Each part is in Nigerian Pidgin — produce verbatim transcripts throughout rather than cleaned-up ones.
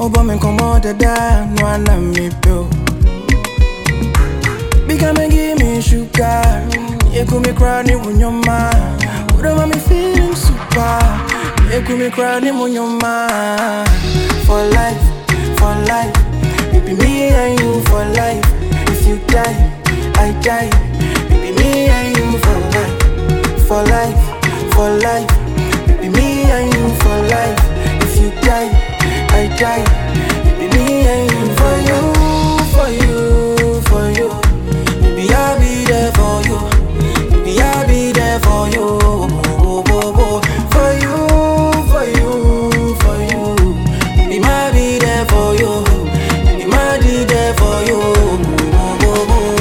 Oba me come out the da, no one me pill. Become and give me sugar. You could me crying when you're mine. What am I feeling super? You could me crying when you're mine. For life, for life. Baby, me and you for life. If you die, I die. Baby, me and you for life. For life, for life. Baby, me and you for life. If you die, I die. Baby, me and you for you, for you, for you. Baby, I'll be there for you. Baby, I'll be there for you. Oh, oh, oh. For you, for you, for you. Baby, I'll be there for you. Baby, I'll be there for you. Oh, oh, oh, oh.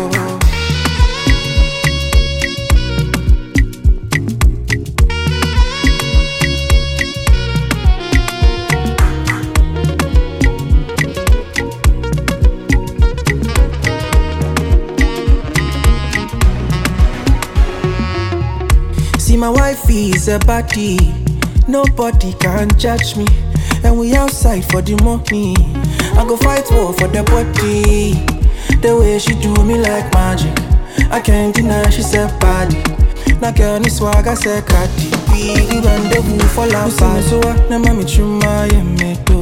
See, my wife is a body, nobody can judge me. And we outside for the money. I go fight war for the body. The way she do me like magic, I can't deny she's a body. Na girl ni swag I say Cardi B. The rendezvous for la bad. So I na mami chuma ye me do.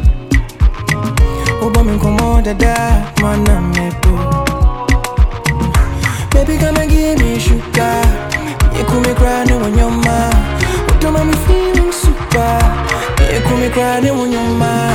Oba me come out the da, man na me do. Baby come and give me sugar. You could me crying when you're mine. What do me feeling super? You could me crying when you're mine.